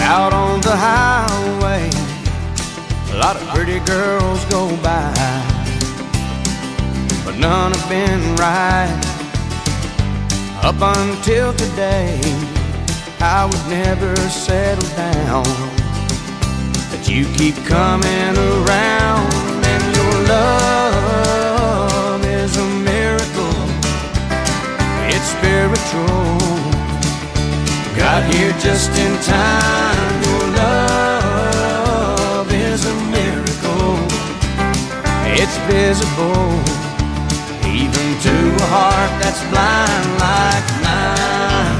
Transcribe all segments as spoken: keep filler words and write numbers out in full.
Out on the highway, a lot of pretty girls go by, but none have been right. Up until today, I would never settle down. But you keep coming around, and your love is a miracle. It's spiritual. Got here just in time. Your love is a miracle. It's visible, even to a heart that's blind like mine.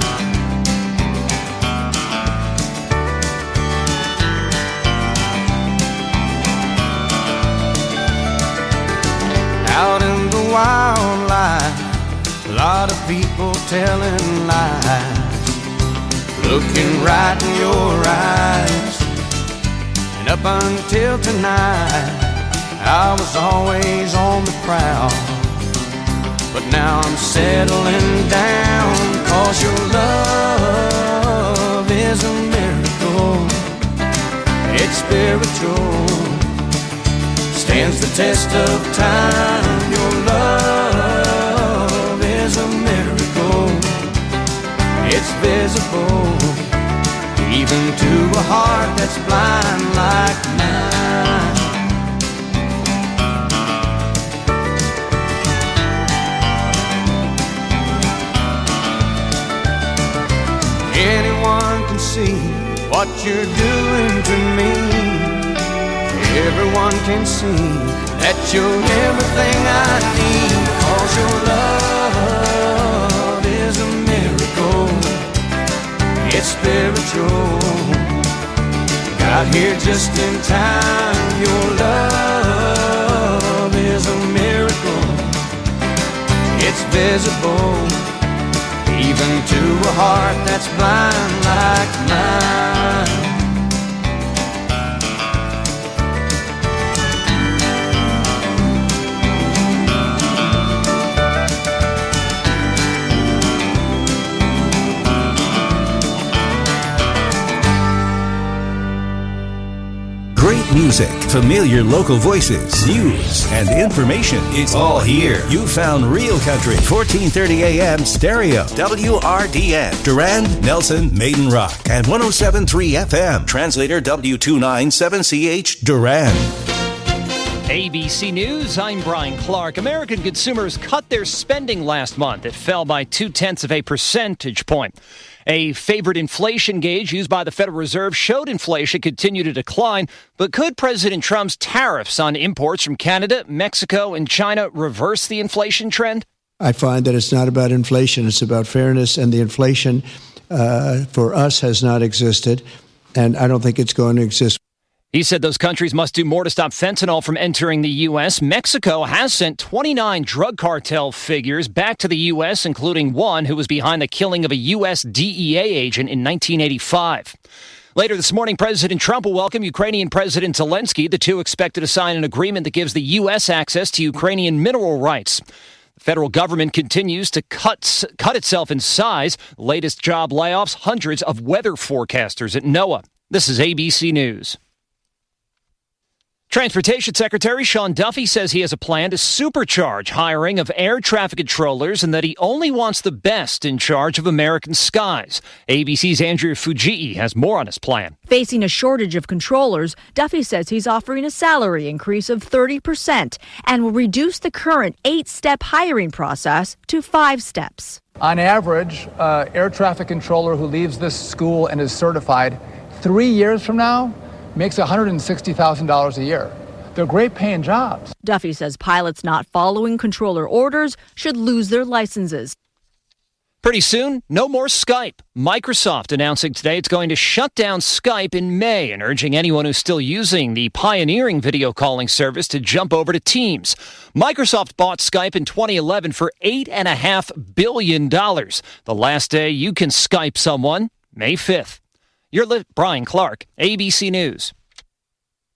Out in the wildlife, a lot of people telling lies, looking right in your eyes. And up until tonight, I was always on the prowl, but now I'm settling down, 'cause your love is a miracle. It's spiritual, stands the test of time. Your love is a miracle. It's visible, even to a heart that's blind like mine. Anyone can see what you're doing to me. Everyone can see that you're everything I need. 'Cause your love is a miracle. It's spiritual. Got here just in time. Your love is a miracle. It's visible, even to a heart that's blind like mine. Great music, familiar local voices, news, and information. It's all here. You found Real Country, fourteen thirty A M stereo, W R D N, Durand, Nelson, Maiden Rock, and one oh seven point three F M. Translator W two ninety-seven C H, Durand. A B C News, I'm Brian Clark. American consumers cut their spending last month. It fell by two-tenths of a percentage point. A favorite inflation gauge used by the Federal Reserve showed inflation continue to decline, but could President Trump's tariffs on imports from Canada, Mexico, and China reverse the inflation trend? I find that it's not about inflation, it's about fairness, and the inflation uh, for us has not existed, and I don't think it's going to exist. He said those countries must do more to stop fentanyl from entering the U S. Mexico has sent twenty-nine drug cartel figures back to the U S, including one who was behind the killing of a U S D E A agent in nineteen eighty-five. Later this morning, President Trump will welcome Ukrainian President Zelensky. The two expected to sign an agreement that gives the U S access to Ukrainian mineral rights. The federal government continues to cut, cut itself in size. Latest job layoffs, hundreds of weather forecasters at NOAA. This is A B C News. Transportation Secretary Sean Duffy says he has a plan to supercharge hiring of air traffic controllers and that he only wants the best in charge of American skies. A B C's Andrea Fujii has more on his plan. Facing a shortage of controllers, Duffy says he's offering a salary increase of thirty percent and will reduce the current eight-step hiring process to five steps. On average, uh, air traffic controller who leaves this school and is certified three years from now makes one hundred sixty thousand dollars a year. They're great paying jobs. Duffy says pilots not following controller orders should lose their licenses. Pretty soon, no more Skype. Microsoft announcing today it's going to shut down Skype in May and urging anyone who's still using the pioneering video calling service to jump over to Teams. Microsoft bought Skype in twenty eleven for eight point five billion dollars. The last day you can Skype someone, May fifth. You're li- Brian Clark, A B C News.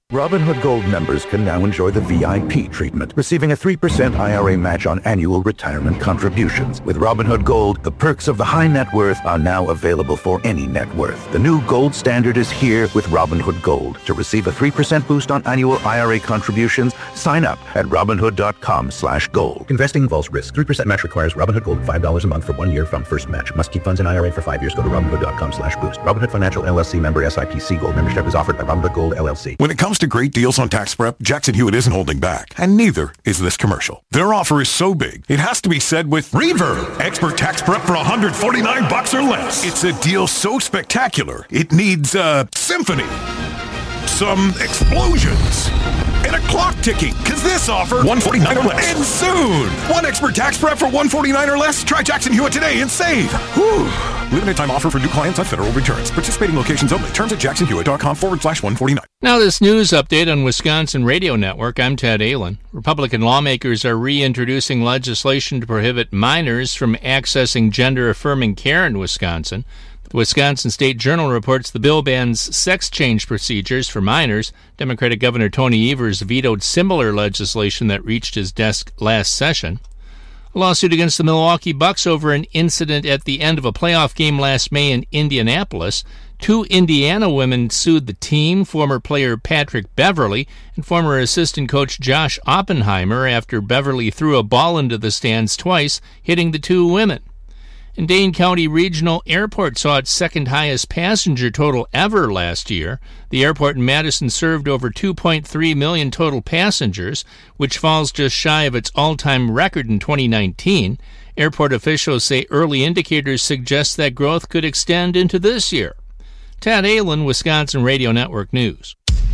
Robinhood Gold members can now enjoy the V I P treatment, receiving a three percent I R A match on annual retirement contributions. With Robinhood Gold, the perks of the high net worth are now available for any net worth. The new gold standard is here with Robinhood Gold. To receive a three percent boost on annual I R A contributions, sign up at Robinhood.com slash gold. Investing involves risk. three percent match requires Robinhood Gold five dollars a month for one year from first match. Must keep funds in I R A for five years. Go to Robinhood.com slash boost. Robinhood Financial L L C member S I P C Gold membership is offered by Robinhood Gold L L C. When it comes to great deals on tax prep, Jackson Hewitt isn't holding back, and neither is this commercial. Their offer is so big, it has to be said with Reverb. Expert tax prep for one hundred forty-nine bucks or less. It's a deal so spectacular, it needs a symphony, some explosions, and a clock ticking, because this offer, one hundred forty-nine or less, ends soon. One expert tax prep for one hundred forty-nine or less? Try Jackson Hewitt today and save. Whew. Limited time offer for new clients on federal returns. Participating locations only. Terms at jacksonhewitt.com forward slash 149. Now this news update on Wisconsin Radio Network. I'm Ted Allen. Republican lawmakers are reintroducing legislation to prohibit minors from accessing gender-affirming care in Wisconsin. The Wisconsin State Journal reports the bill bans sex change procedures for minors. Democratic Governor Tony Evers vetoed similar legislation that reached his desk last session. A lawsuit against the Milwaukee Bucks over an incident at the end of a playoff game last May in Indianapolis. Two Indiana women sued the team, former player Patrick Beverly and former assistant coach Josh Oppenheimer, after Beverly threw a ball into the stands twice, hitting the two women. And Dane County Regional Airport saw its second highest passenger total ever last year. The airport in Madison served over two point three million total passengers, which falls just shy of its all-time record in twenty nineteen. Airport officials say early indicators suggest that growth could extend into this year. Tad Allen, Wisconsin Radio Network News.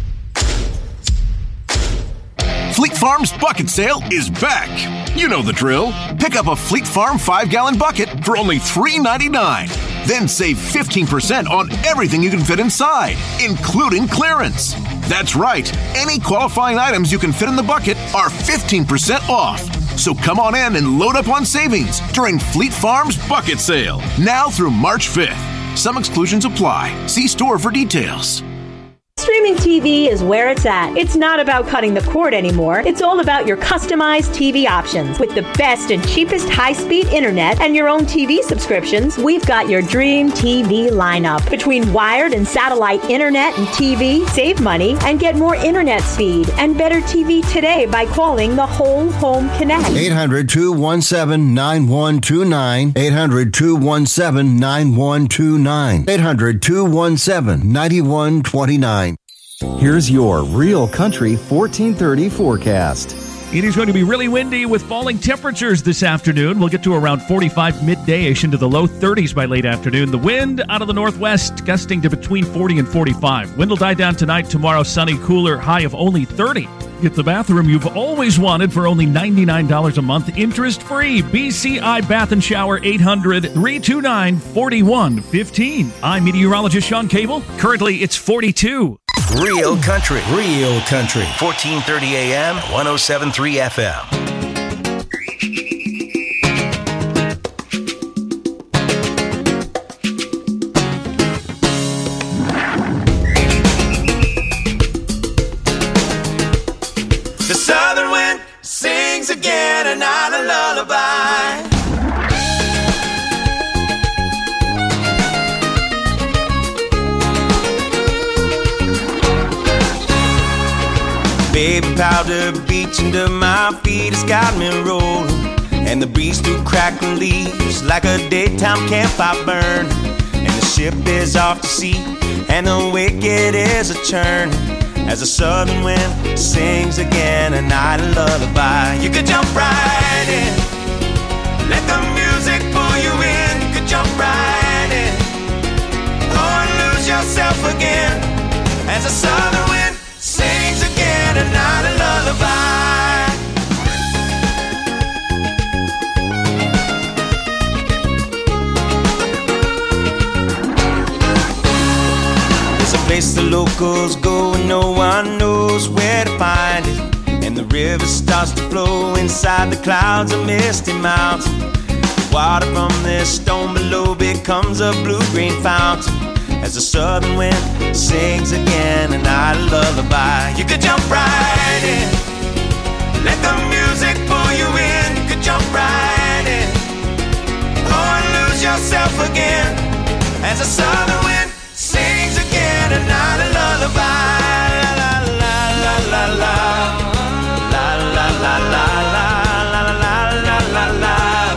Fleet Farm's bucket sale is back. You know the drill. Pick up a Fleet Farm five-gallon bucket for only three ninety-nine. Then save fifteen percent on everything you can fit inside, including clearance. That's right. Any qualifying items you can fit in the bucket are fifteen percent off. So come on in and load up on savings during Fleet Farm's bucket sale, now through March fifth. Some exclusions apply. See store for details. Streaming T V is where it's at. It's not about cutting the cord anymore. It's all about your customized T V options. With the best and cheapest high-speed internet and your own T V subscriptions, we've got your dream T V lineup. Between wired and satellite internet and T V, save money and get more internet speed and better T V today by calling the Whole Home Connect. eight hundred, two one seven, nine one two nine. eight hundred, two one seven, nine one two nine. eight hundred, two one seven, nine one two nine. Here's your Real Country fourteen thirty forecast. It is going to be really windy with falling temperatures this afternoon. We'll get to around forty-five midday-ish into the low thirties by late afternoon. The wind out of the northwest gusting to between forty and forty-five. Wind will die down tonight. Tomorrow, sunny, cooler, high of only thirty. Get the bathroom you've always wanted for only ninety-nine dollars a month, interest-free. B C I Bath and Shower, eight hundred, three two nine, four one one five. I'm meteorologist Sean Cable. Currently, it's forty-two. Real Country. Real Country. fourteen thirty A M, one oh seven point three F M. The southern wind sings again a night a lullaby. Baby powder beach under my feet has got me rolling, and the breeze through crackling leaves like a daytime campfire burn. And the ship is off to sea, and the wicked is a churn, as the southern wind sings again a night a lullaby. You could jump right in, let the music pull you in. You could jump right in, or lose yourself again, as the southern wind sings again a night a lullaby. There's a place the locals go and no one knows where to find it, and the river starts to flow inside the clouds of misty mountain. The water from this stone below becomes a blue-green fountain, as the southern wind sings again another lullaby. You could jump right in, let the music pull you in. You could jump right in, oh, and lose yourself again as the southern wind sings again another lullaby. La la la la la la la la la la la la la la la.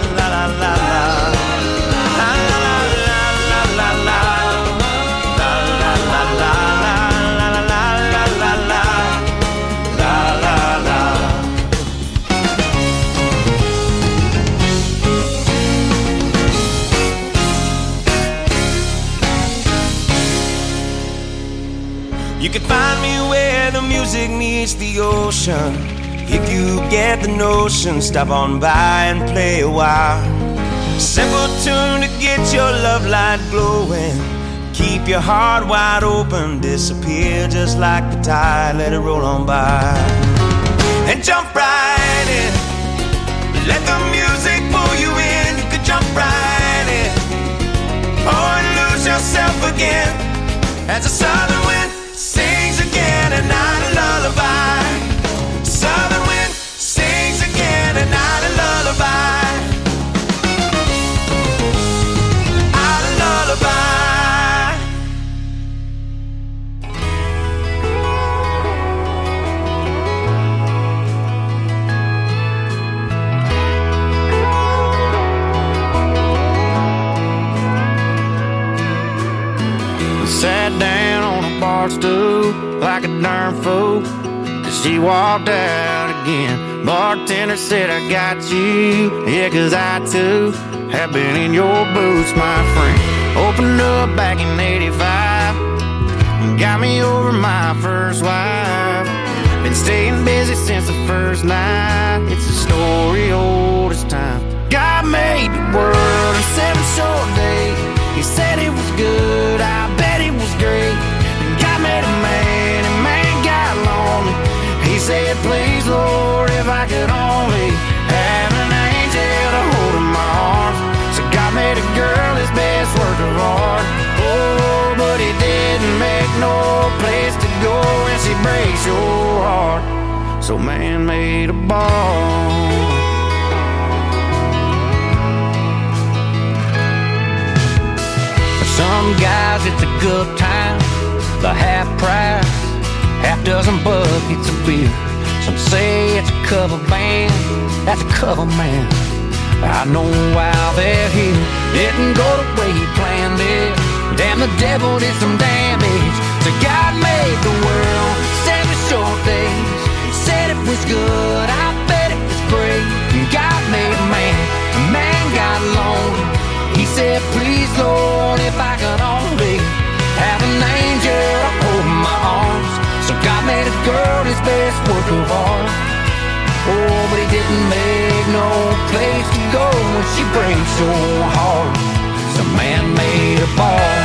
You can find me where the music meets the ocean. If you get the notion, stop on by and play a while. Simple tune to get your love light glowing. Keep your heart wide open, disappear just like the tide, let it roll on by. And jump right in, let the music pull you in. You could jump right in, oh, and lose yourself again as the southern wind sings again another lullaby. Southern wind sings again another lullaby. A lullaby. Sat down on a bar stool like a darn fool, 'cause she walked out again. Bartender said, I got you, yeah, 'cause I too have been in your boots, my friend. Opened up back in eighty-five, got me over my first wife. Been staying busy since the first night, it's a story old as time. God made the world in seven short days. He said it was good, I bet it was great. And God made a man, and man got lonely. He said, please, Lord, if I could only have an angel to hold in my arms. So God made a girl his best work of art. Oh, but he didn't make no place to go when she breaks your heart. So man made a ball. Some guys it's a good time, the half price, half dozen buckets of beer. Some say it's a cover band, that's a cover man. I know why they're here, didn't go the way he planned it. Damn, the devil did some damage. So God made the world, seven short days. Said it was good, I bet it was great. God made a man, a man got lonely. He said, please, Lord, if I could only have an angel to hold in my arms. So God made a girl his best work of art. Oh, but he didn't make no place to go when she breaks your heart. So man made a ball.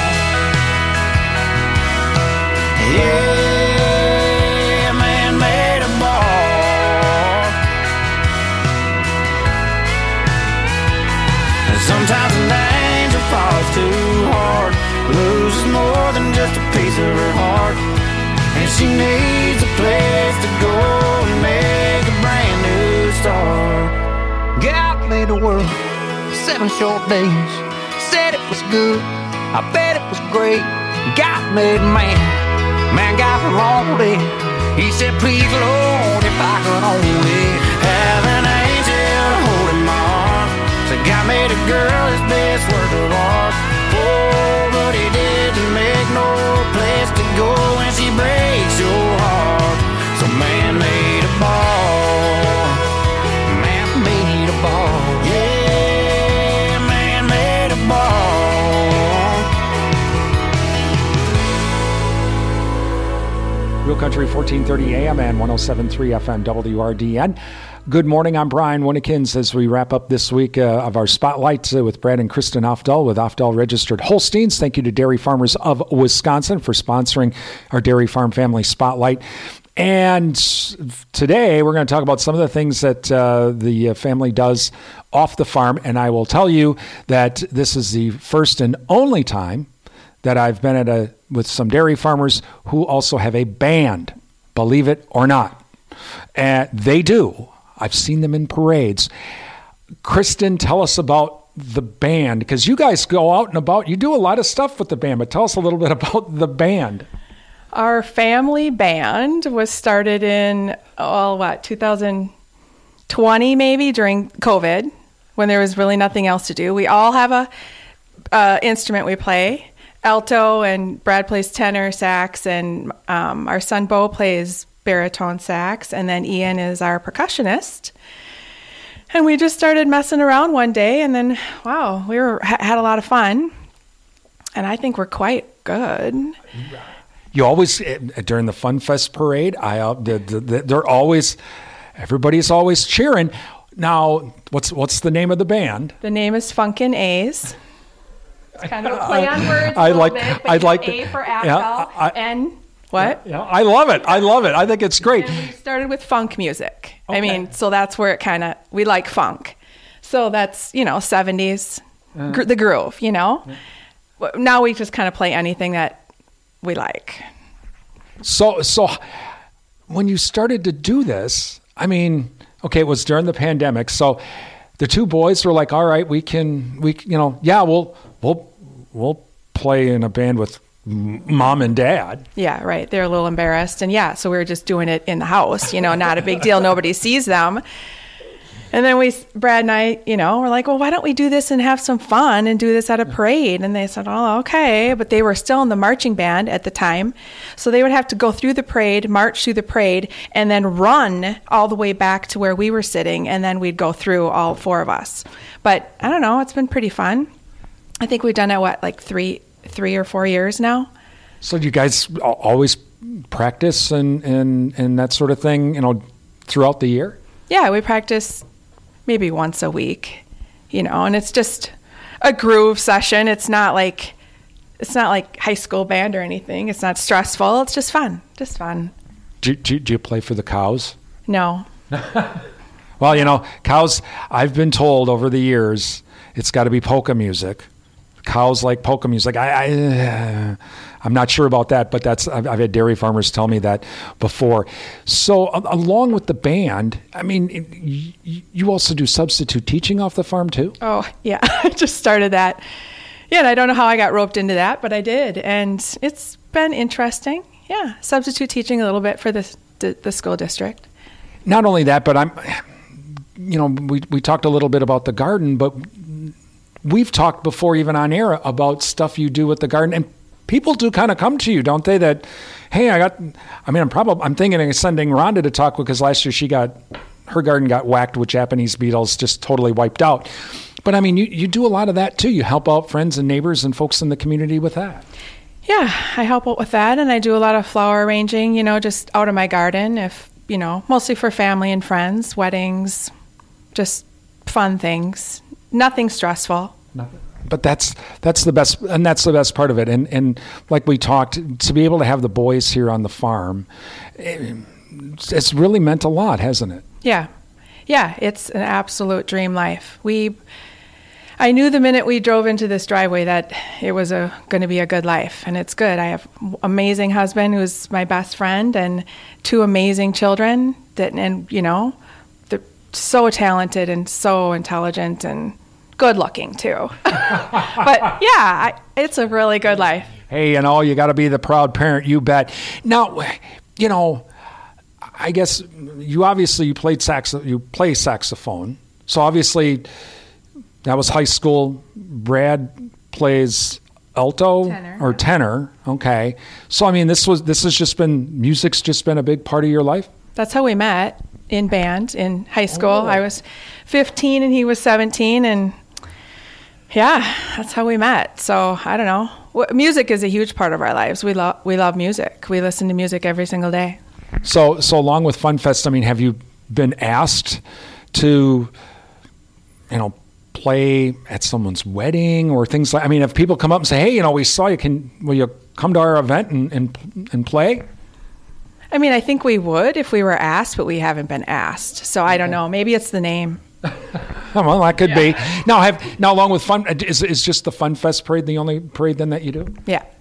Yeah, man made a ball. And sometimes an angel falls too hard, loses more than just a piece of her heart. And she needs a place to go and make a brand new start. God made the world, seven short days. Said it was good, I bet it was great. God made man, man got lonely. He said, please, Lord, if I could only have an angel holding my arm. So God made a girl his best work of art. Oh, but he didn't make no place to go when she breaks your heart. So man made a ball. Man made a ball. Yeah, man made a ball. Real Country fourteen thirty A M and one oh seven point three F M W R D N. Good morning, I'm Brian Winnekins as we wrap up this week uh, of our Spotlight uh, with Brad and Kristen Ofdahl with Ofdahl Registered Holsteins. Thank you to Dairy Farmers of Wisconsin for sponsoring our Dairy Farm Family Spotlight. And today we're going to talk about some of the things that uh, the family does off the farm. And I will tell you that this is the first and only time that I've been at a with some dairy farmers who also have a band, believe it or not. And they do. I've seen them in parades. Kristen, tell us about the band, because you guys go out and about. You do a lot of stuff with the band, but tell us a little bit about the band. Our family band was started in, oh, what, two thousand twenty maybe, during COVID, when there was really nothing else to do. We all have a uh, instrument we play, alto, and Brad plays tenor sax, and um, our son Bo plays baritone sax, and then Ian is our percussionist. And we just started messing around one day, and then, wow, we were had a lot of fun, and I think we're quite good. You always, during the Fun Fest parade, I uh, they're always, everybody's always cheering. Now, what's what's the name of the band? The name is Funkin' A's. It's kind of a play on words. I a like. bit, I like. A for Axel, yeah, I, and what? Yeah, I love it. I love it. I think it's great. And we started with funk music. Okay. I mean, so that's where it kind of, we like funk. So that's, you know, seventies, uh, gr- the groove, you know. Yeah. Now we just kind of play anything that we like. So, so when you started to do this, I mean, okay, it was during the pandemic. So the two boys were like, all right, we can, we, you know, yeah, we'll, we'll, we'll play in a band with mom and dad. Yeah, right. They're a little embarrassed. And yeah, so we were just doing it in the house, you know, not a big deal. Nobody sees them. And then we, Brad and I, you know, were like, well, why don't we do this and have some fun and do this at a parade? And they said, oh, okay. But they were still in the marching band at the time. So they would have to go through the parade, march through the parade, and then run all the way back to where we were sitting. And then we'd go through, all four of us. But I don't know, it's been pretty fun. I think we've done it, what, like three, three or four years now. So you guys always practice and, and, and that sort of thing, you know, throughout the year? Yeah, we practice maybe once a week, you know, and it's just a groove session. It's not like, it's not like high school band or anything. It's not stressful. It's just fun, just fun. Do, do, do you play for the Cows? No. Well, you know, Cows, I've been told over the years, it's got to be polka music. Cows like polka music. I, I, uh, I'm not sure about that, but that's I've, I've had dairy farmers tell me that before. So uh, along with the band, I mean, y- you also do substitute teaching off the farm too? Oh, yeah. I just started that. Yeah, and I don't know how I got roped into that, but I did. And it's been interesting. Yeah, substitute teaching a little bit for the, the, the school district. Not only that, but I'm, you know, we, we talked a little bit about the garden, but we've talked before, even on air, about stuff you do with the garden, and people do kind of come to you, don't they? That, hey, I got. I mean, I'm probably. I'm thinking of sending Rhonda to talk because last year she got her garden got whacked with Japanese beetles, just totally wiped out. But I mean, you you do a lot of that too. You help out friends and neighbors and folks in the community with that. Yeah, I help out with that, and I do a lot of flower arranging. You know, just out of my garden, if you know, mostly for family and friends, weddings, just fun things. Nothing stressful. Nothing. But that's that's the best, and that's the best part of it. And and like we talked, to be able to have the boys here on the farm, it's really meant a lot, hasn't it? Yeah, yeah. It's an absolute dream life. We, I knew the minute we drove into this driveway that it was a going to be a good life, and it's good. I have an amazing husband who's my best friend, and two amazing children that, and you know, they're so talented and so intelligent and good looking too. But yeah, I, it's a really good life. Hey, you know, you got to be the proud parent, you bet. Now, you know, I guess you obviously you played sax, you play saxophone. So obviously that was high school. Brad plays alto tenor. or tenor. Okay. So I mean, this was this has just been music's just been a big part of your life. That's how we met, in band in high school. Oh. I was fifteen and he was seventeen, and yeah, that's how we met. So I don't know. Music is a huge part of our lives. We love we love music. We listen to music every single day. So so along with Fun Fest, I mean, have you been asked to, you know, play at someone's wedding or things like? I mean, if people come up and say, "Hey, you know, we saw you. Can will you come to our event and and, and play?" I mean, I think we would if we were asked, but we haven't been asked. So I don't know. Maybe it's the name. Well, that could Yeah. be. Now, have now along with Fun, is is just the Fun Fest parade the only parade then that you do? Yeah.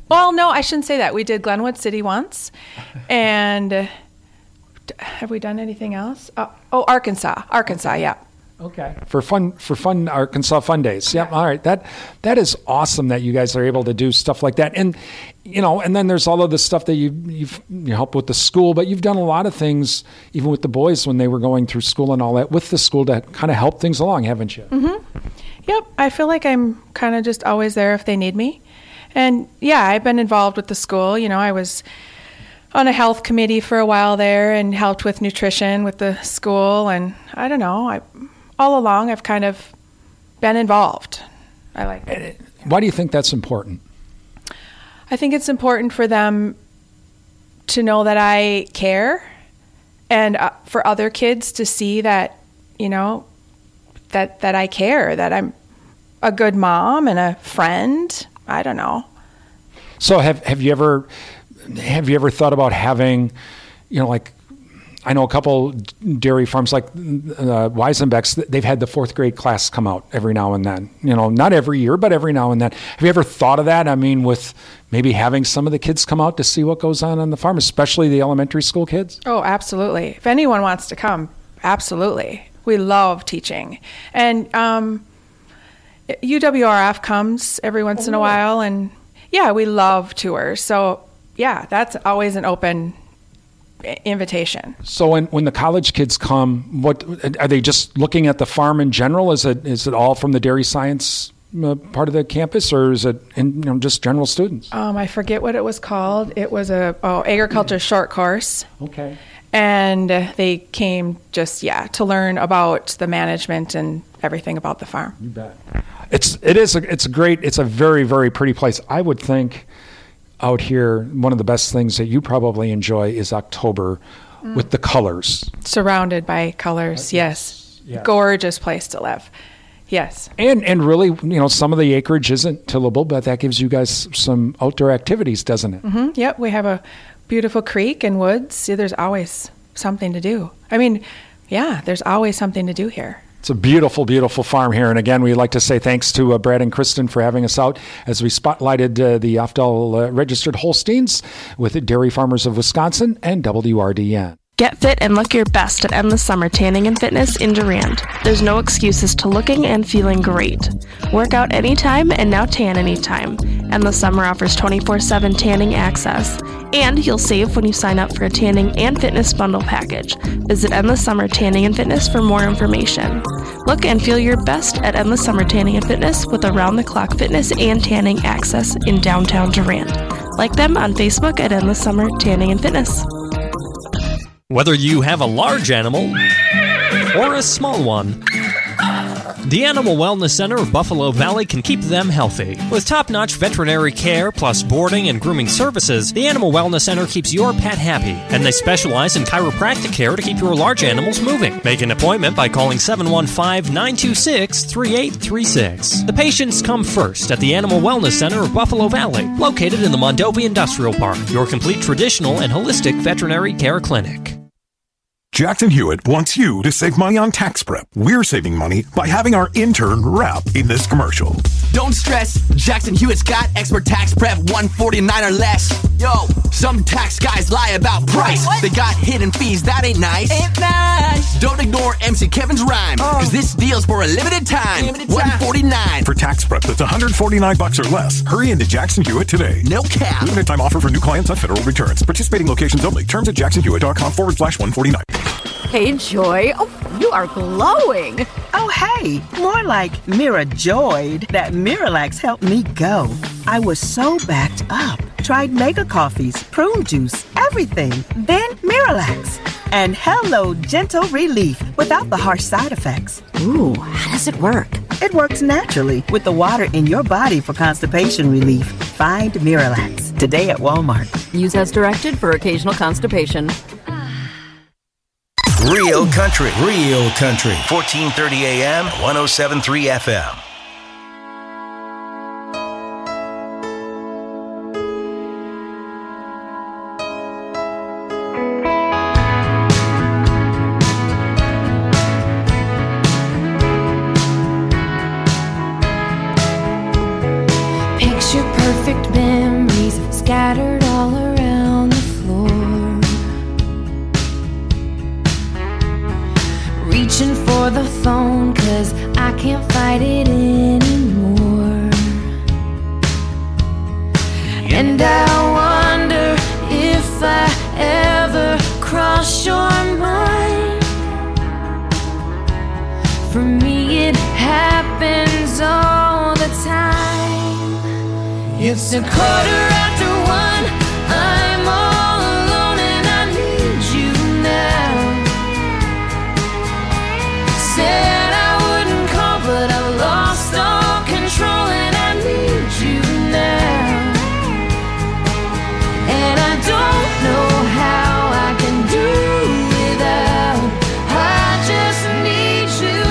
Well, no, I shouldn't say that. We did Glenwood City once, and uh, have we done anything else? Oh, oh Arkansas, Arkansas, yeah. Okay. For fun, for fun, Arkansas Fun Days. Yep. All right. That that is awesome that you guys are able to do stuff like that. And you know, and then there's all of the stuff that you you've you help with the school, but you've done a lot of things even with the boys when they were going through school and all that with the school to kind of help things along, haven't you? Mm-hmm. Yep. I feel like I'm kind of just always there if they need me. And yeah, I've been involved with the school. You know, I was on a health committee for a while there and helped with nutrition with the school. And I don't know, I all along I've kind of been involved. I like it. Why do you think that's important? I think it's important for them to know that I care, and uh, for other kids to see that, you know, that that I care, that I'm a good mom and a friend. I don't know. So have have you ever have you ever thought about having, you know, like, I know a couple dairy farms like uh, Weizenbeck's, they've had the fourth grade class come out every now and then. You know, not every year, but every now and then. Have you ever thought of that? I mean, with maybe having some of the kids come out to see what goes on on the farm, especially the elementary school kids? Oh, absolutely. If anyone wants to come, absolutely. We love teaching. And um, U W R F comes every once oh, in a while. And yeah, we love tours. So yeah, that's always an open invitation. So when, when the college kids come, what are they just looking at the farm in general? Is it is it all from the dairy science uh, part of the campus, or is it in, you know, just general students? Um, I forget what it was called. It was a oh, agriculture short course. Okay. And uh, they came just yeah to learn about the management and everything about the farm. You bet. It's it is a, it's a great it's a very very pretty place. I would think. Out here, one of the best things that you probably enjoy is October mm. with the colors. Surrounded by colors, yes. yes. Gorgeous place to live. Yes. And and really, you know, some of the acreage isn't tillable, but that gives you guys some outdoor activities, doesn't it? Mm-hmm. Yep, we have a beautiful creek and woods. See, there's always something to do. I mean, yeah, there's always something to do here. It's a beautiful, beautiful farm here. And again, we'd like to say thanks to uh, Brad and Kristen for having us out as we spotlighted uh, the Afdal uh, registered Holsteins with Dairy Farmers of Wisconsin and W R D N. Get fit and look your best at Endless Summer Tanning and Fitness in Durand. There's no excuses to looking and feeling great. Work out anytime and now tan anytime. Endless Summer offers twenty-four seven tanning access. And you'll save when you sign up for a tanning and fitness bundle package. Visit Endless Summer Tanning and Fitness for more information. Look and feel your best at Endless Summer Tanning and Fitness with around-the-clock fitness and tanning access in downtown Durand. Like them on Facebook at Endless Summer Tanning and Fitness. Whether you have a large animal or a small one, the Animal Wellness Center of Buffalo Valley can keep them healthy. With top-notch veterinary care plus boarding and grooming services, the Animal Wellness Center keeps your pet happy, and they specialize in chiropractic care to keep your large animals moving. Make an appointment by calling seven one five, nine two six, three eight three six. The patients come first at the Animal Wellness Center of Buffalo Valley, located in the Mondovi Industrial Park, your complete traditional and holistic veterinary care clinic. Jackson Hewitt wants you to save money on tax prep. We're saving money by having our intern rap in this commercial. Don't stress, Jackson Hewitt's got expert tax prep one forty-nine or less. Yo, some tax guys lie about price. Wait, they got hidden fees, that ain't nice. Ain't nice. Don't ignore M C Kevin's rhyme, cause oh. this deal's for a limited time. Limited one forty-nine. For tax prep that's one forty-nine bucks or less. Hurry into Jackson Hewitt today. No cap. Limited time offer for new clients on federal returns. Participating locations only. Terms at jacksonhewitt.com forward slash 149. Hey, Joy. Oh, you are glowing. Oh, hey. More like Mira joyed that Miralax helped me go. I was so backed up. Tried mega coffees, prune juice, everything. Then Miralax. And hello, gentle relief without the harsh side effects. Ooh, how does it work? It works naturally with the water in your body for constipation relief. Find Miralax today at Walmart. Use as directed for occasional constipation. Real country, real country. fourteen thirty A M, one oh seven point three F M. Picture perfect memories of fight it anymore. And I wonder if I ever cross your mind. For me it happens all the time. It's a quarter after one, I'm all alone and I need you now. Said I wouldn't call, but I've lost all control and I need you now. And I don't know how I can do without. I just need you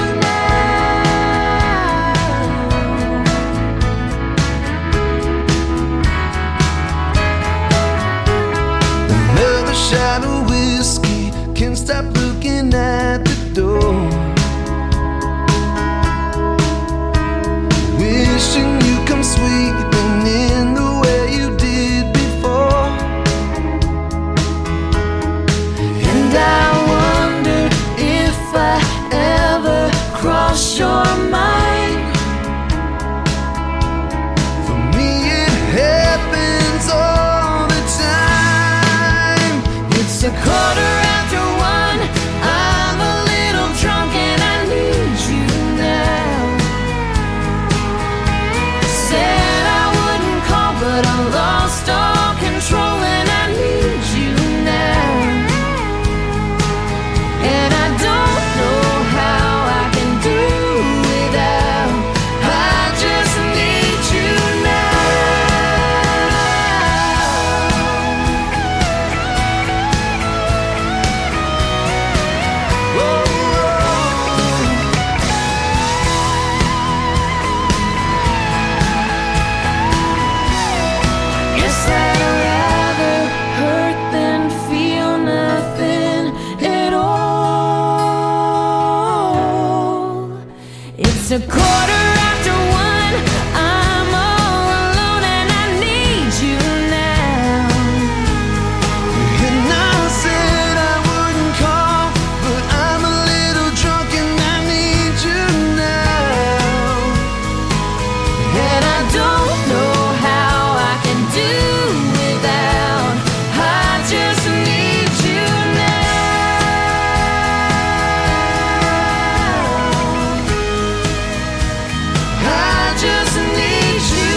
now. Another shot of whiskey, can't stop looking at the door. Wishing you come sweeping in the way you did before. And I wonder if I ever cross your mind. For me it happens all the time. It's a quarter after one, I'm a little drunk and I need you now. Said I wouldn't call, but I lost all control and I need you now. And I don't know how I can do without. I just need you Guess I'd rather hurt than feel nothing at all. It's a quarter after one, I'm all alone and I need you now. And I said I wouldn't call, but I'm a little drunk and I need you now. And I don't know how I can do without. I just need you now. I just need you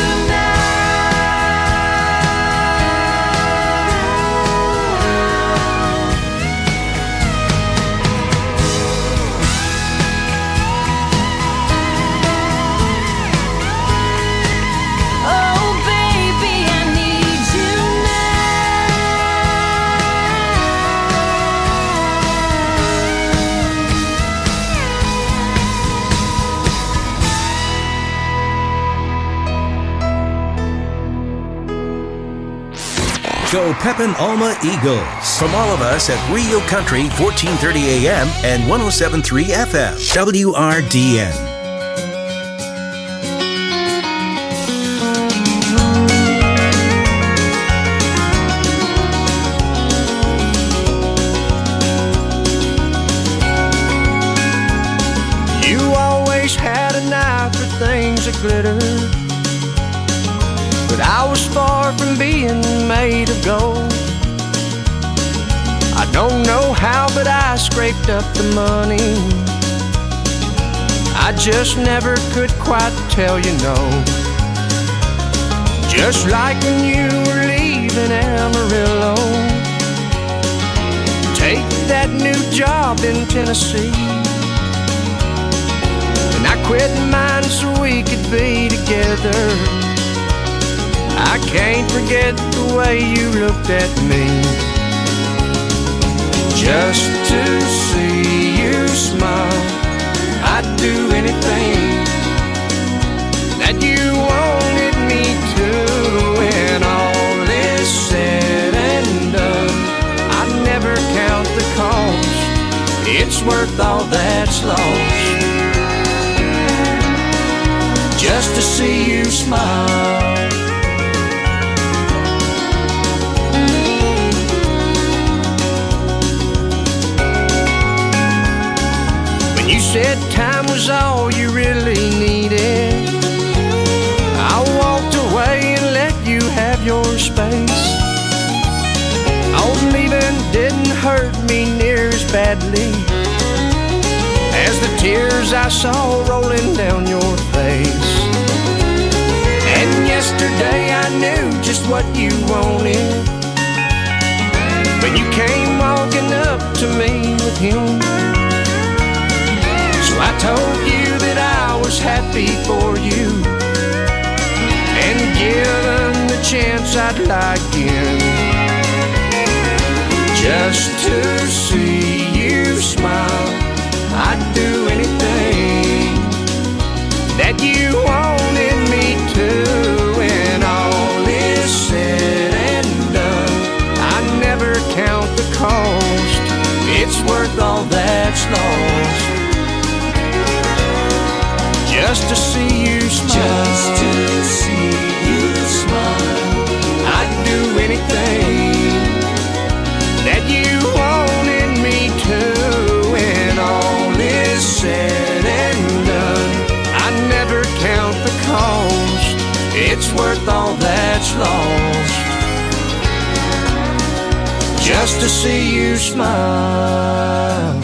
now. Oh baby, I need you Go Pepin Alma Eagles. From all of us at Rio Country, fourteen thirty A M and one oh seven point three F M, W R D N. You always had an eye for things that glitter, but I was far from being made of gold. I don't know how, but I scraped up the money. I just never could quite tell you no. Just like when you were leaving Amarillo, take that new job in Tennessee. And I quit mine so we could be together. I can't forget the way you looked at me. Just to see you smile, I'd do anything that you wanted me to. When all is said and done, I'd never count the cost. It's worth all that's lost, just to see you smile. When you said time was all you really needed, sadly as the tears I saw rolling down your face. And yesterday I knew just what you wanted when you came walking up to me with him. So I told you that I was happy for you and given the chance I'd like in, just to see you smile. I'd do anything that you wanted me to. When all is said and done, I never count the cost. It's worth all that's lost, just to see you smile. Just to see you smile. I'd do anything that you wanted me to. When all is said and done, I never count the cost. It's worth all that's lost, just to see you smile.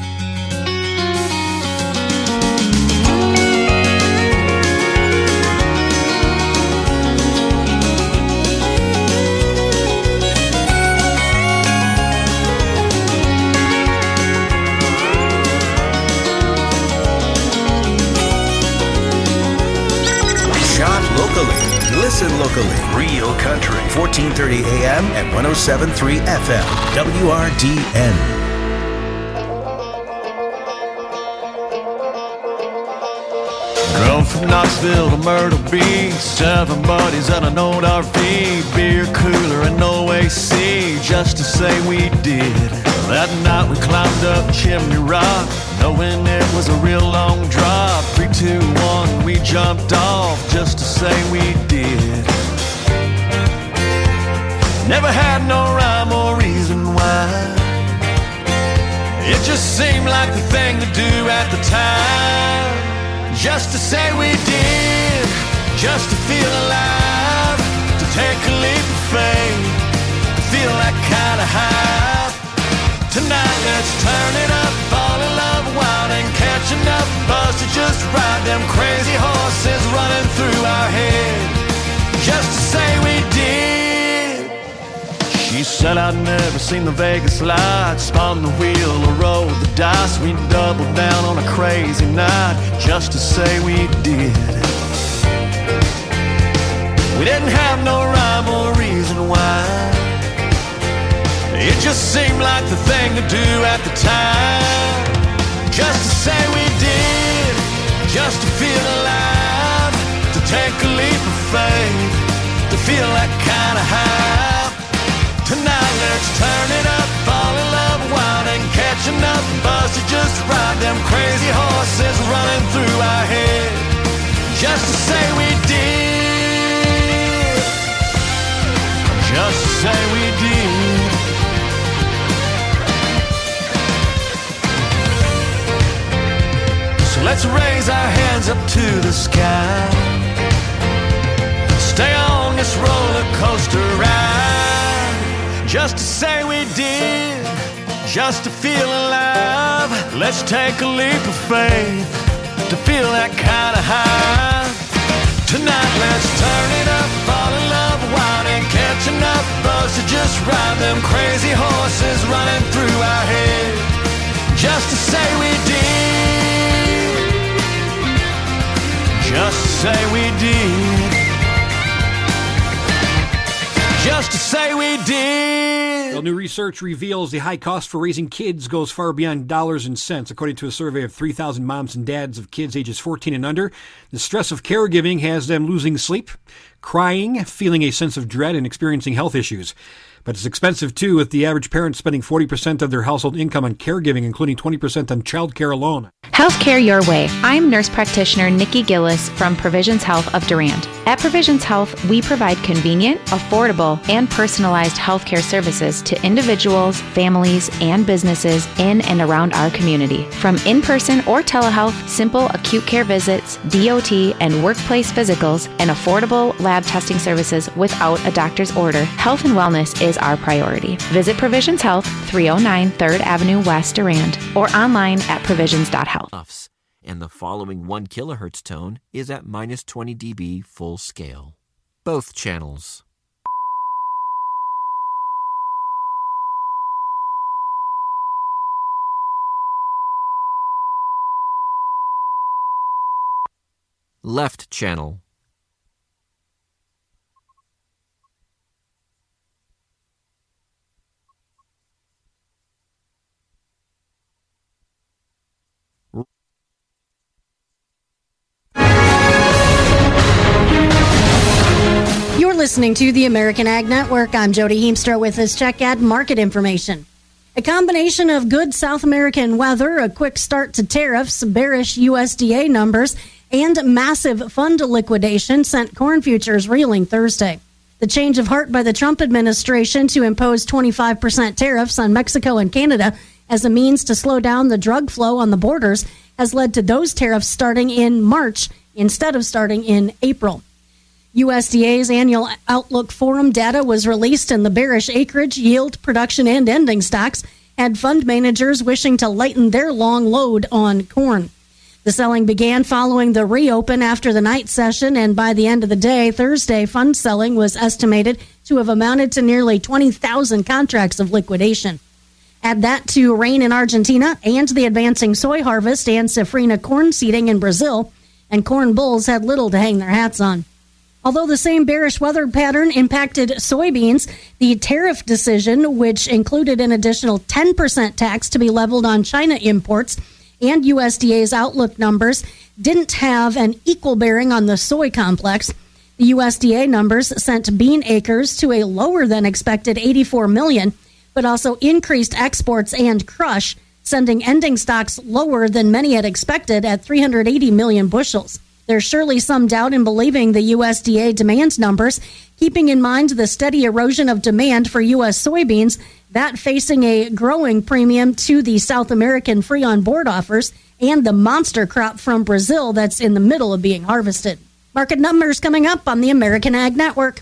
Locally, listen locally. Real Country, fourteen thirty A M and one oh seven point three F M, W R D N. Drove from Knoxville to Myrtle Beach, seven buddies and an old R V, beer cooler and no A C, just to say we did. That night we climbed up Chimney Rock, knowing it was a real long drop. Three, two, one, we jumped off, just to say we did. Never had no rhyme or reason why, it just seemed like the thing to do at the time. Just to say we did, just to feel alive, to take a leap of faith, to feel that kind of high. Tonight let's turn it up, fall in love wild and catch enough buzz to just ride them crazy horses running through our head, just to say we did. She said I'd never seen the Vegas lights, spun the wheel or rolled the dice. We doubled down on a crazy night, just to say we did. We didn't have no rhyme or reason why, it just seemed like the thing to do at the time. Just to say we did, just to feel alive, to take a leap of faith, to feel that kind of high. Tonight let's turn it up, fall in love wild and catch enough buzz to just ride them crazy horses running through our head, just to say we did, just to say we did. So let's raise our hands up to the sky, stay on this roller coaster ride, just to say we did, just to feel alive. Let's take a leap of faith, to feel that kind of high. Tonight let's turn it up, fall in love wild and catch enough buzz to just ride them crazy horses running through our head, just to say we did, just to say we did, just to say we did. Well, new research reveals the high cost for raising kids goes far beyond dollars and cents. According to a survey of three thousand moms and dads of kids ages fourteen and under, the stress of caregiving has them losing sleep, crying, feeling a sense of dread, and experiencing health issues. But it's expensive, too, with the average parent spending forty percent of their household income on caregiving, including twenty percent on child care alone. Healthcare your way. I'm nurse practitioner Nikki Gillis from Provisions Health of Durand. At Provisions Health, we provide convenient, affordable, and personalized healthcare services to individuals, families, and businesses in and around our community. From in-person or telehealth, simple acute care visits, D O T, and workplace physicals, and affordable lab testing services without a doctor's order, health and wellness is our priority. Visit Provisions Health, three oh nine third Avenue West, Durand, or online at provisions dot health. And the following one kilohertz tone is at minus twenty decibels full scale. Both channels. Left channel. You're listening to the American Ag Network. I'm Jody Heemstra with this check ad market information. A combination of good South American weather, a quick start to tariffs, bearish U S D A numbers, and massive fund liquidation sent corn futures reeling Thursday. The change of heart by the Trump administration to impose twenty-five percent tariffs on Mexico and Canada as a means to slow down the drug flow on the borders has led to those tariffs starting in March instead of starting in April. U S D A's annual Outlook Forum data was released, and the bearish acreage, yield, production, and ending stocks had fund managers wishing to lighten their long load on corn. The selling began following the reopen after the night session, and by the end of the day, Thursday, fund selling was estimated to have amounted to nearly twenty thousand contracts of liquidation. Add that to rain in Argentina and the advancing soy harvest and safrinha corn seeding in Brazil, and corn bulls had little to hang their hats on. Although the same bearish weather pattern impacted soybeans, the tariff decision, which included an additional ten percent tax to be leveled on China imports, and U S D A's outlook numbers, didn't have an equal bearing on the soy complex. The U S D A numbers sent bean acres to a lower than expected eighty-four million, but also increased exports and crush, sending ending stocks lower than many had expected at three hundred eighty million bushels. There's surely some doubt in believing the U S D A demand numbers, keeping in mind the steady erosion of demand for U S soybeans, that facing a growing premium to the South American free-on-board offers, and the monster crop from Brazil that's in the middle of being harvested. Market numbers coming up on the American Ag Network.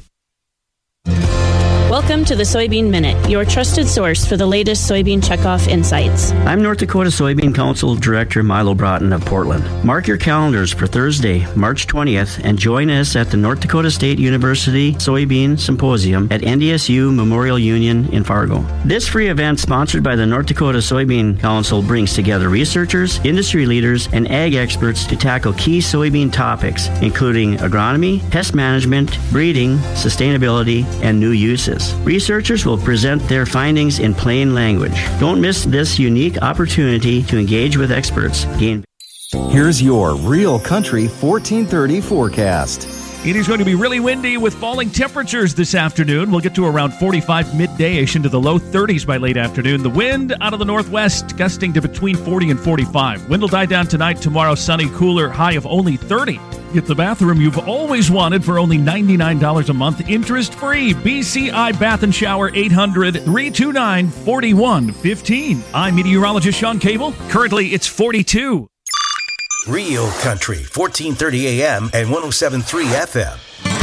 Welcome to the Soybean Minute, your trusted source for the latest soybean checkoff insights. I'm North Dakota Soybean Council Director Milo Broughton of Portland. Mark your calendars for Thursday, March twentieth, and join us at the North Dakota State University Soybean Symposium at N D S U Memorial Union in Fargo. This free event, sponsored by the North Dakota Soybean Council, brings together researchers, industry leaders, and ag experts to tackle key soybean topics, including agronomy, pest management, breeding, sustainability, and new uses. Researchers will present their findings in plain language. Don't miss this unique opportunity to engage with experts. Gain. Here's your Real Country fourteen thirty forecast. It is going to be really windy with falling temperatures this afternoon. We'll get to around forty-five midday-ish into the low thirties by late afternoon. The wind out of the northwest gusting to between forty and forty-five. Wind will die down tonight. Tomorrow, sunny, cooler, high of only thirty. Get the bathroom you've always wanted for only ninety-nine dollars a month, interest-free. B C I Bath and Shower, eight hundred, three two nine, four one one five. I'm meteorologist Sean Cable. Currently, it's forty-two. Real Country, fourteen thirty A M and one oh seven point three F M.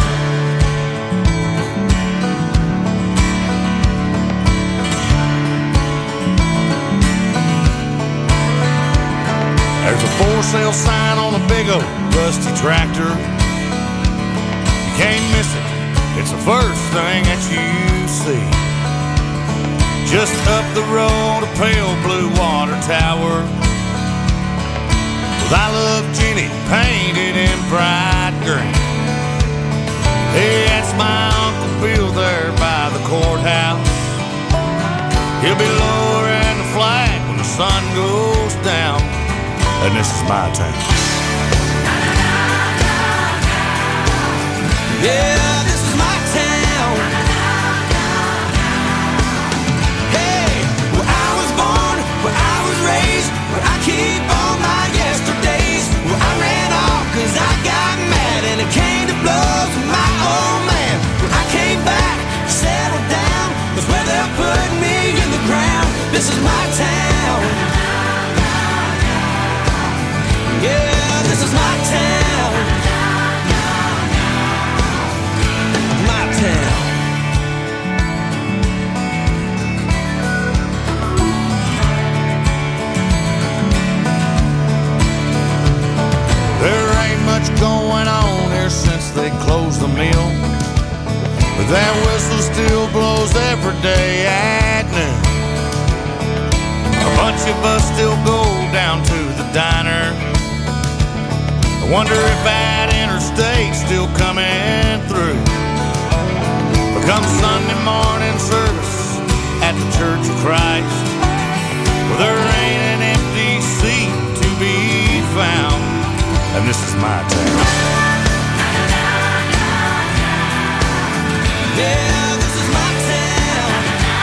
There's a for sale sign on a big old rusty tractor. You can't miss it, it's the first thing that you see. Just up the road, a pale blue water tower with I Love Jenny painted in bright green. Hey, that's my Uncle Bill there by the courthouse. He'll be lowering the flag when the sun goes down. And this is my town. Yeah, this is my town. Hey, where I was born, where I was raised, where I keep all my yesterdays, where I ran off cause I got mad and it came to blows with my old man. Where I came back, settled down, was where they're putting this is my town. Yeah, this is my town. My town. There ain't much going on here since they closed the mill, but that whistle still blows every day at noon. A bunch of us still go down to the diner. I wonder if that interstate's still coming through. But come Sunday morning service at the Church of Christ, well, there ain't an empty seat to be found. And this is my town. Yeah, this is my town.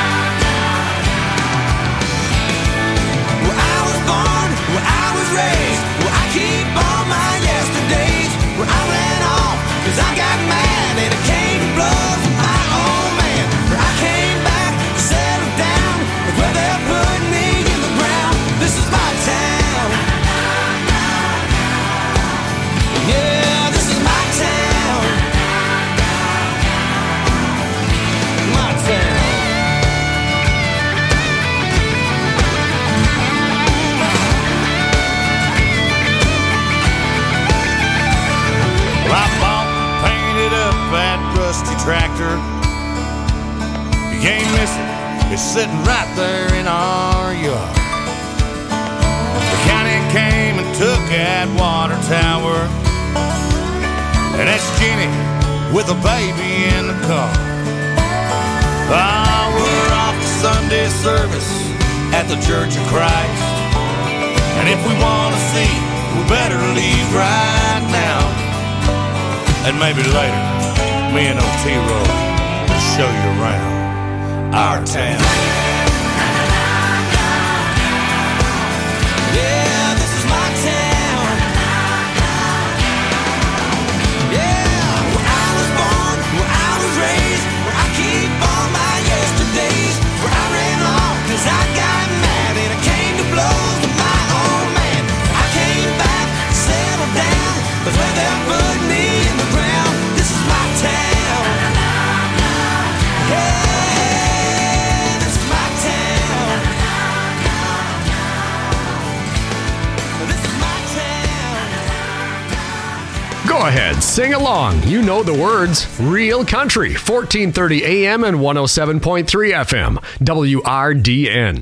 Where I was born, where I was raised, where I keep all my yesterdays, where I ran off cause I got mad and it came to blows with my old man. Where I came back to settle down, where they're putting me in the ground. This is my town. Yeah, this is my town. My town. Well, I bought and painted up that rusty tractor. You can't miss it. It's sitting right there in our yard. The county came and took that water tower. And that's Jenny with a baby in the car. Ah, we're off to Sunday service at the Church of Christ. And if we want to see, we better leave right now. And maybe later, me and Otero will show you around our town. Yeah, this is my town. Yeah, where I was born, where I was raised, where I keep all my yesterdays, where I ran off cause I got mad and I came to blows with my old man. I came back, settled down, but where they put me in the ground. This is my town. Yeah, this is my town. This is my town. Go ahead, sing along. You know the words. Real Country, fourteen thirty A M and one oh seven point three F M, W R D N.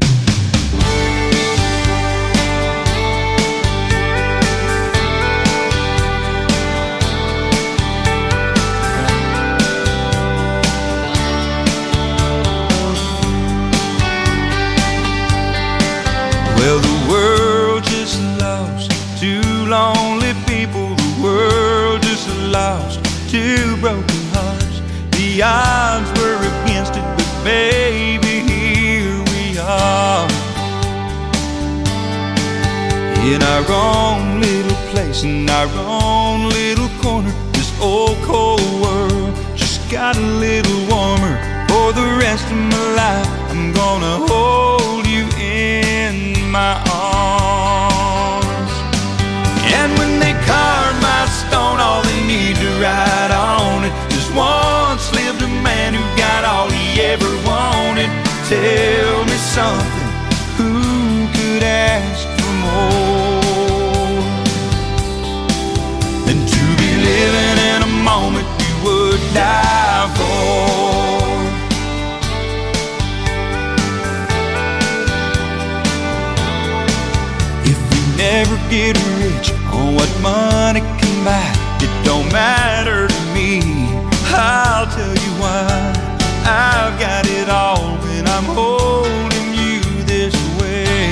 Well, the world just lost two lonely people. The world just lost two broken hearts. The odds were against it, but baby, here we are. In our own little place, in our own little corner. This old cold world just got a little warmer. For the rest of my life, I'm gonna hold you in my arms. And when they carve my stone, all they need to write on it is once lived a man who got all he ever wanted. Tell me something, who could ask for more than to be living in a moment you would die for? Never get rich on what money can buy. It don't matter to me. I'll tell you why. I've got it all when I'm holding you this way.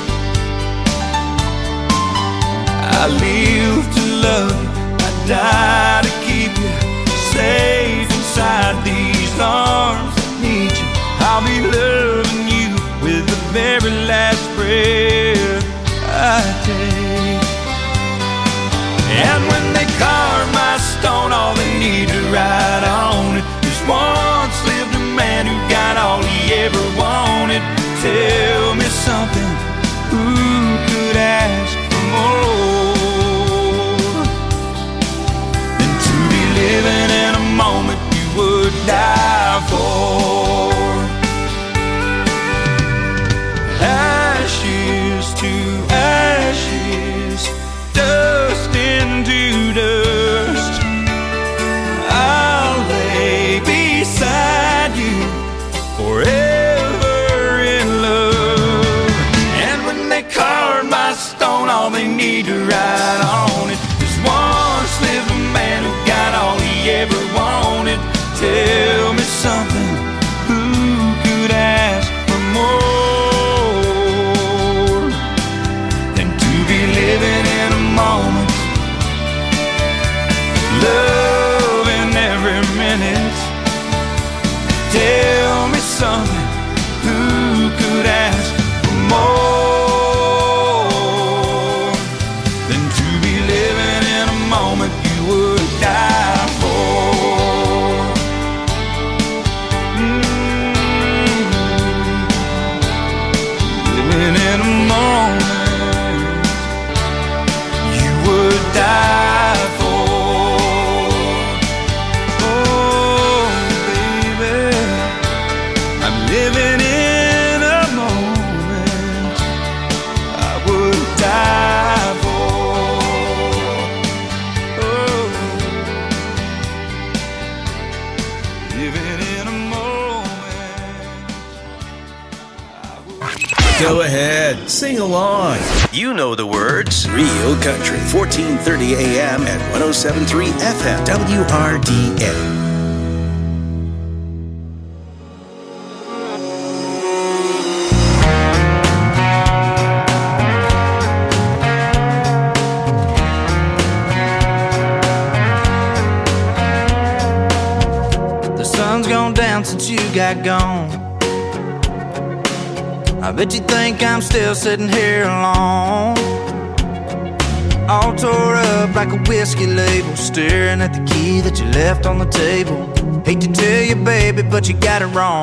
I live to love you, I die to keep you safe inside these arms that need you. I'll be loving you with the very last breath I take. And when they carve my stone, all they need to write on it is once lived a man who got all he ever wanted. Tell me Who could ask for more than to be living in a moment you would die for? Ashes to ashes, dust into dust, I'll lay beside you forever in love. And when they carve my stone, all they need to write on it is once lived a man who got all he ever wanted. Tell me something, who could ask for more than to be living in a moment, loving every minute? Tell me something, who could ask for more than to be living in a moment you would die for? Mm-hmm. Living in a moment you would die for. Oh, baby, I'm living in a moment I would die for. Oh, living in a moment. Go ahead, sing along. You know the words. Real Country, fourteen thirty A M and one oh seven point three F M, W R D N. The sun's gone down since you got gone. I bet you think I'm still sitting here alone, all tore up like a whiskey label, staring at the key that you left on the table. Hate to tell you, baby, but you got it wrong.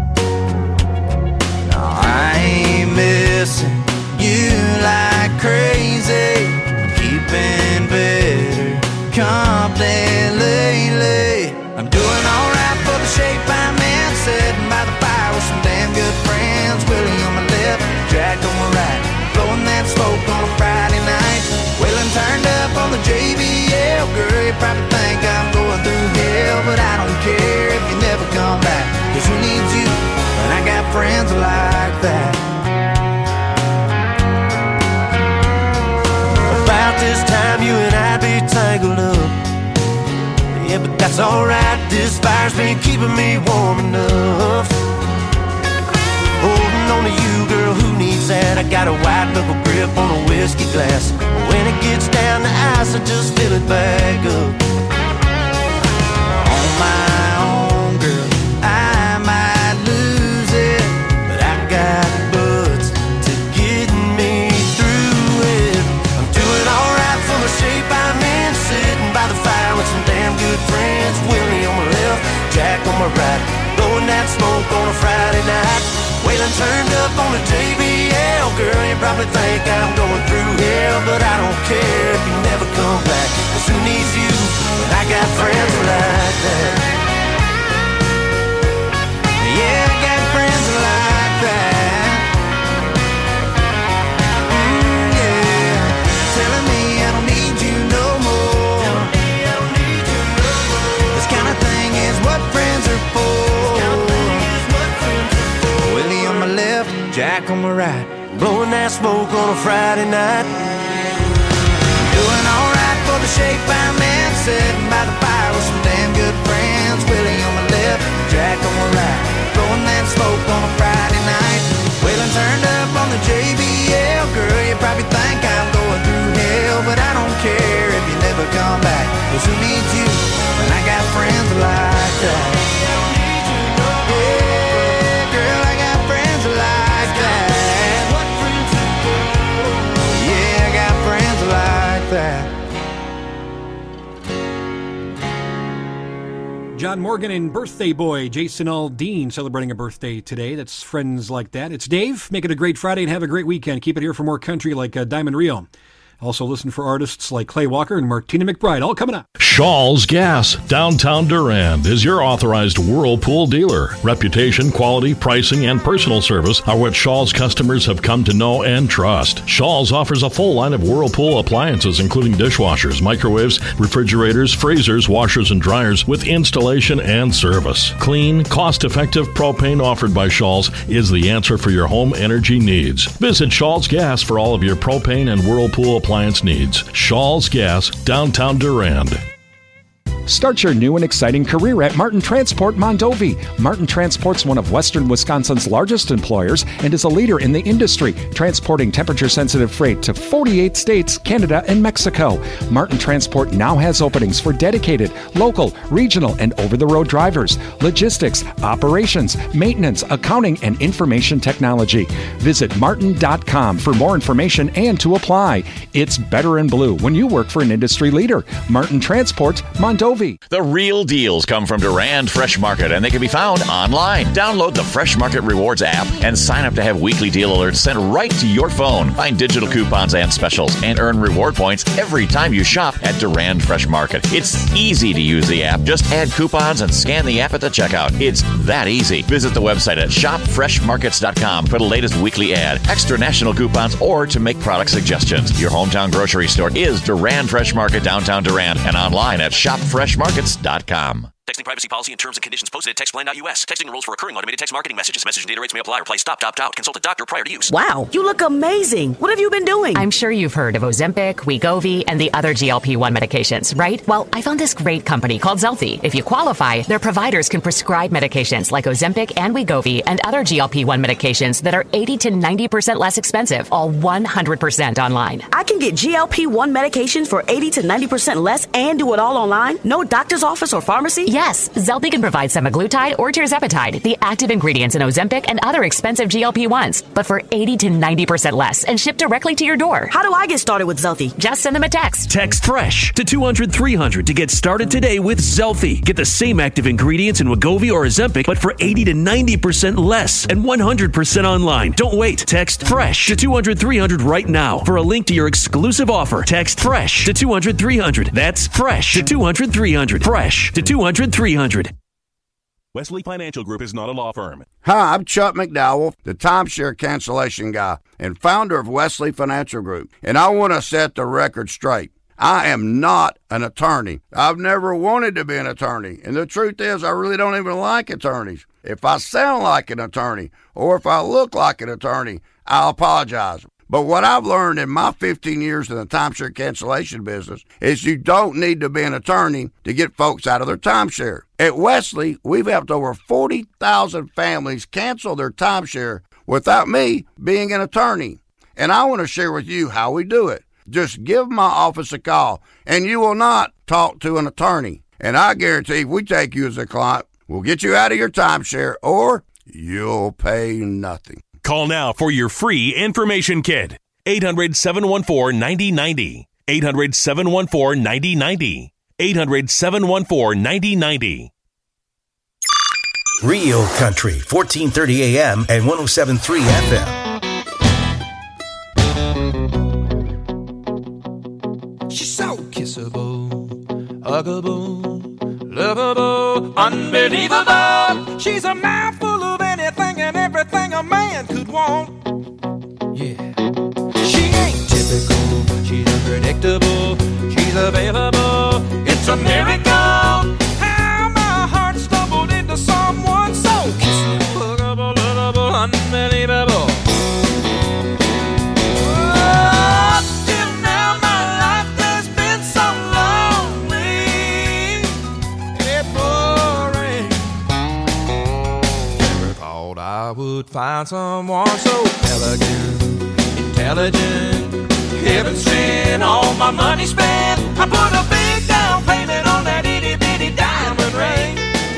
No, I ain't missing you like crazy, keeping better company lately. I'm doing alright for the shape I'm in, sitting by the fire with some damn good friends. Willie on my left, Jack on my right, blowing that smoke on a Friday night. Waylon turned up on the J B L. Girl, you probably think I'm going through hell, but I don't care if you never come back, cause who needs you when I got friends like that? About this time you and I'd be tangled up. Yeah, but that's alright, this fire's been keeping me warm enough. Holding on to you, girl, who needs that? I got a white knuckle grip on a whiskey glass. When it gets down to ice, I just fill it back up. On my own, girl, I might lose it, but I got butts to get me through it. I'm doing alright for the shape I'm in, sitting by the fire with some damn good friends. Willie on my left, Jack on my right, blowing that smoke on a Friday night. Waylon turned up on the J B L. Girl, you probably think I'm going through hell, but I don't care if you never come back, cause who needs you when I got friends like that? Yeah, I got friends like that. Mm, yeah, telling me I don't need you no more. This kind of thing is what friends are for. Willie on my left, Jack on my right, blowing that smoke on a Friday night. Doing alright for the shape I'm in, sitting by the fire with some damn good friends. Willie on my left, Jack on my right, blowing that smoke on a Friday night. Waylon turned up on the J B L. Girl, you probably think I'm going through hell, but I don't care if you never come back, cause who needs you when I got friends like that? John Morgan and birthday boy Jason Aldean celebrating a birthday today. That's friends like that. It's Dave. Make it a great Friday and have a great weekend. Keep it here for more country like uh, Diamond Rio. Also listen for artists like Clay Walker and Martina McBride. All coming up. Shaw's Gas, downtown Durand, is your authorized Whirlpool dealer. Reputation, quality, pricing, and personal service are what Shaw's customers have come to know and trust. Shaw's offers a full line of Whirlpool appliances, including dishwashers, microwaves, refrigerators, freezers, washers, and dryers, with installation and service. Clean, cost-effective propane offered by Shaw's is the answer for your home energy needs. Visit Shaw's Gas for all of your propane and Whirlpool appliances needs. Shaw's Gas, downtown Durand. Start your new and exciting career at Martin Transport Mondovi. Martin Transport's one of western Wisconsin's largest employers and is a leader in the industry, transporting temperature-sensitive freight to forty-eight states, Canada, and Mexico. Martin Transport now has openings for dedicated, local, regional, and over-the-road drivers, logistics, operations, maintenance, accounting, and information technology. Visit martin dot com for more information and to apply. It's better in blue when you work for an industry leader. Martin Transport Mondovi. The real deals come from Durand Fresh Market, and they can be found online. Download the Fresh Market Rewards app and sign up to have weekly deal alerts sent right to your phone. Find digital coupons and specials and earn reward points every time you shop at Durand Fresh Market. It's easy to use the app. Just add coupons and scan the app at the checkout. It's that easy. Visit the website at shop fresh markets dot com for the latest weekly ad, extra national coupons, or to make product suggestions. Your hometown grocery store is Durand Fresh Market, downtown Durand, and online at shop fresh markets dot com. Texting privacy policy and terms and conditions posted at text plan dot u s. Texting rules for recurring automated text marketing messages. Message and data rates may apply. Reply stop, opt out. Consult a doctor prior to use. Wow, you look amazing. What have you been doing? I'm sure you've heard of Ozempic, Wegovy, and the other G L P one medications, right? Well, I found this great company called Zelfie. If you qualify, their providers can prescribe medications like Ozempic and Wegovy and other G L P one medications that are eighty to ninety percent less expensive, all one hundred percent online. I can get G L P one medications for eighty to ninety percent less and do it all online? No doctor's office or pharmacy? Yes, Zelfie can provide semaglutide or tirzepatide, the active ingredients in Ozempic and other expensive G L P ones, but for eighty to ninety percent less and shipped directly to your door. How do I get started with Zelfie? Just send them a text. Text FRESH to two hundred three hundred to get started today with Zelfie. Get the same active ingredients in Wegovy or Ozempic, but for eighty to ninety percent less and one hundred percent online. Don't wait. Text FRESH to two hundred three hundred right now for a link to your exclusive offer. Text FRESH to two hundred three hundred. That's FRESH to two hundred three hundred. FRESH to two hundred three hundred. Wesley Financial Group is not a law firm. Hi, I'm Chuck McDowell, the timeshare cancellation guy and founder of Wesley Financial Group, and I want to set the record straight. I am not an attorney. I've never wanted to be an attorney, and the truth is I really don't even like attorneys. If I sound like an attorney or if I look like an attorney, I'll apologize. But what I've learned in my fifteen years in the timeshare cancellation business is you don't need to be an attorney to get folks out of their timeshare. At Wesley, we've helped over forty thousand families cancel their timeshare without me being an attorney. And I want to share with you how we do it. Just give my office a call, and you will not talk to an attorney. And I guarantee if we take you as a client, we'll get you out of your timeshare, or you'll pay nothing. Call now for your free information kit. eight hundred, seven one four, nine zero nine zero. eight hundred, seven one four, nine zero nine zero. eight hundred, seven one four, nine zero nine zero. Real Country, fourteen thirty A M and one oh seven point three F M. She's so kissable, huggable, lovable, unbelievable. She's a mouthful of anything and everything a man could want. Yeah. She ain't typical, she's unpredictable, she's available. It's a miracle how my heart stumbled into someone so kissable, huggable, lovable, unbelievable. I would find someone so elegant, intelligent, heaven sent, all my money spent. I put a big down payment on that itty bitty diamond ring.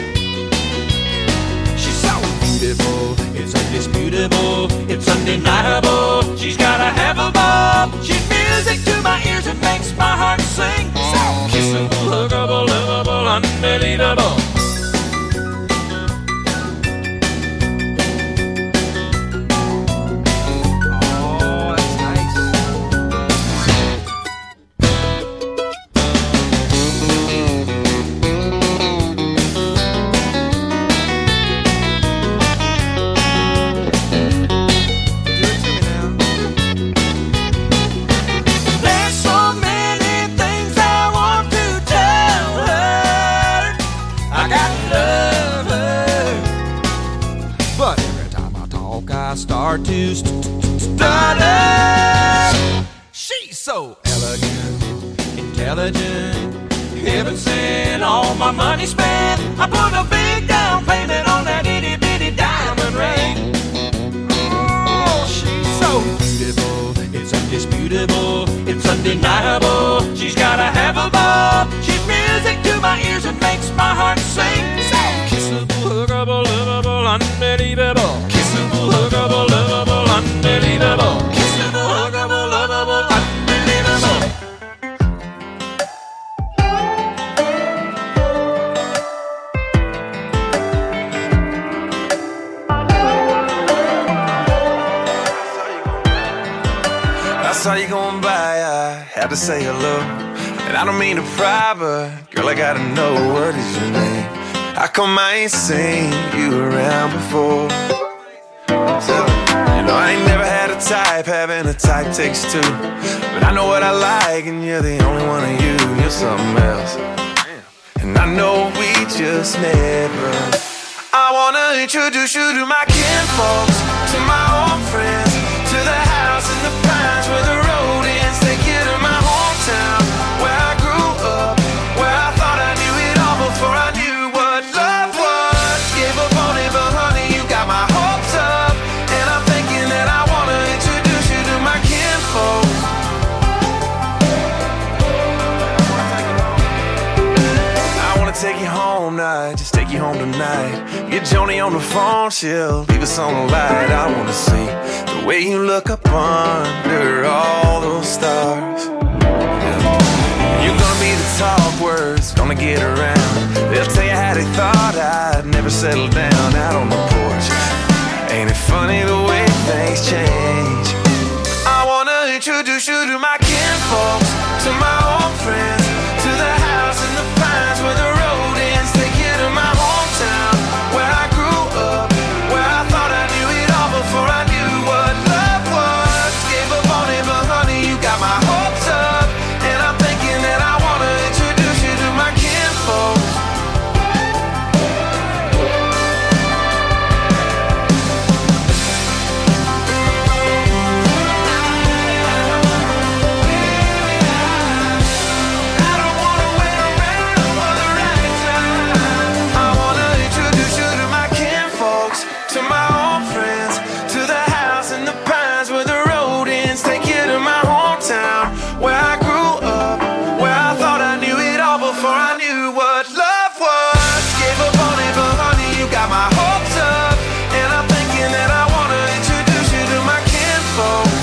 She's so beautiful, it's undisputable, it's undeniable. She's got a half a bob, she's music to my ears and makes my heart sing. So kissable, huggable, lovable, unbelievable. I start to st- stutter. She's so elegant, intelligent, heaven sent, all my money spent. I put a big down payment on that itty bitty diamond ring. Oh, she's so beautiful, it's undisputable, it's undeniable. She's gotta have a ball. She's music to my ears and makes my heart sing. So kissable, huggable, lovable, unbelievable. Kissable, huggable, lovable, unbelievable. Kissable, huggable, lovable, unbelievable. I saw you going by, I had to say hello. And I don't mean to pry, but girl, I gotta know, what is your name? How come I ain't seen you around before? So, you know, I ain't never had a type, having a type takes two. But I know what I like, and you're the only one of you. You're something else. And I know we just met, but I wanna introduce you to my kinfolks, to my old friends, to the house in the pines where the road ends. Take you to my hometown, where I grew up, where I thought I knew it all before I knew what love was. Gave up on it, but honey, you got my hopes up. And I'm thinking that I wanna introduce you to my kinfolks. I wanna take you home now, just take you home tonight. Get Joni on the phone, she'll leave us on the light. I wanna see the way you look up under all those stars. You're gonna be the talk words, gonna get around. They'll tell you how they thought I'd never settle down out on the porch. Ain't it funny the way things change? I wanna introduce you to my kinfolks, to my old friends, to the house in the pines where the road ends. Take you to my hometown, where I grew up, where I thought I knew it all before I knew what love was. Gave up on it, but honey, you got my hopes up. And I'm thinking that I wanna introduce you to my kinfolks. I don't wanna wait around for the right time. I wanna introduce you to my kinfolks, to my old friends, to the house in the pines where the road ends. Take you to my hometown, where I grew up, where I thought I knew it all before I knew what love was. Gave up on it, but honey, you got my hopes up. And I'm thinking that I wanna introduce you to my kinfolks.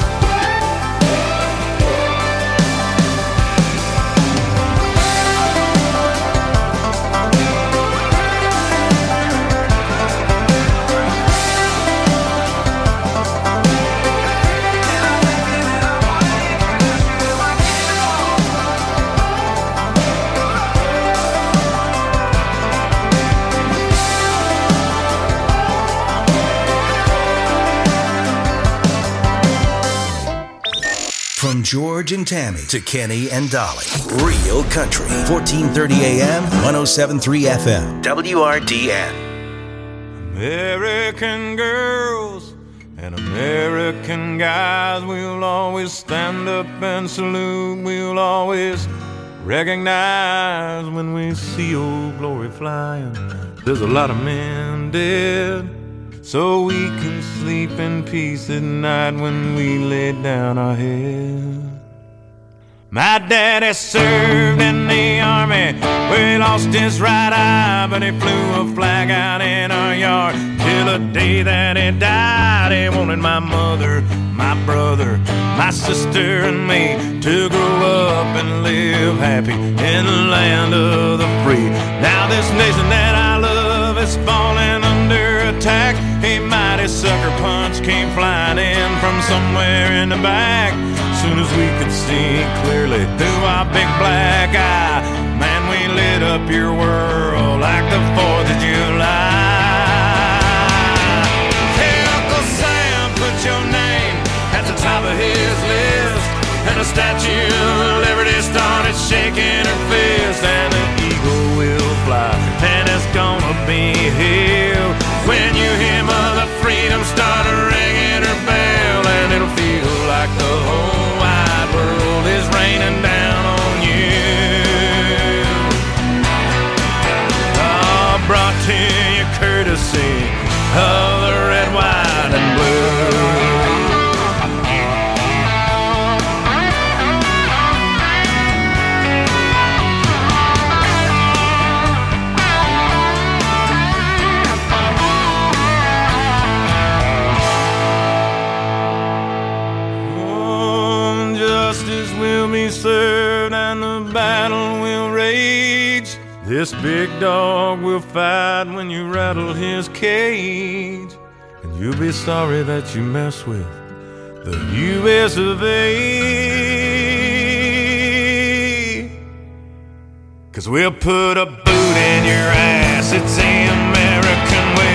From George and Tammy to Kenny and Dolly. Real Country. fourteen thirty A M, one oh seven point three F M. W R D N. American girls and American guys, we'll always stand up and salute. We'll always recognize when we see old glory flying. There's a lot of men dead, so we can sleep in peace at night when we lay down our head. My daddy served in the army, where he lost his right eye, but he flew a flag out in our yard till the day that he died. He wanted my mother, my brother, my sister and me to grow up and live happy in the land of the free. Now this nation that I love is falling under attack. A mighty sucker punch came flying in from somewhere in the back. Soon as we could see clearly through our big black eye, man, we lit up your world like the fourth of July. Hey, Uncle Sam, put your name at the top of his list, and the Statue of Liberty started shaking her fist, and the eagle will fly, and it's gonna be here when you hear Mother Freedom start served and the battle will rage. This big dog will fight when you rattle his cage. And you'll be sorry that you mess with the U S of A. 'Cause we'll put a boot in your ass, it's the American way.